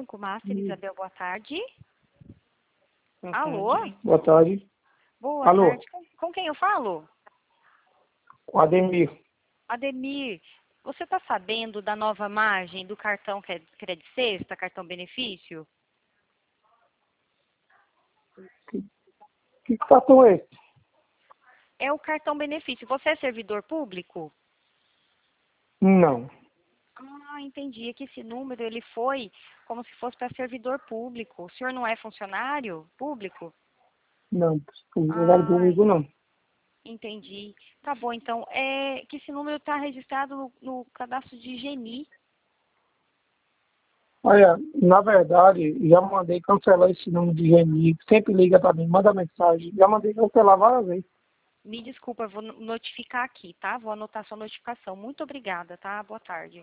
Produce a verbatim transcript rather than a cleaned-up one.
Banco Master, Hum. Isabel, boa tarde. Boa Alô? tarde. Boa tarde. Boa Alô? tarde. Com, com quem eu falo? Com Ademir. Ademir, você está sabendo da nova margem do cartão Credit Sexta, cartão benefício? Que cartão é esse? É o cartão benefício. Você é servidor público? Não. Ah, entendi. É que esse número ele foi como se fosse para servidor público. O senhor não é funcionário público? Não. Funcionário Ah, público não. entendi. Tá bom, então. É que esse número está registrado no, no cadastro de Geni. Olha, na verdade, já mandei cancelar esse número de G M I. Sempre liga pra mim, manda mensagem. Já mandei cancelar várias vezes. Me desculpa, eu vou notificar aqui, tá? Vou anotar sua notificação. Muito obrigada, tá? Boa tarde.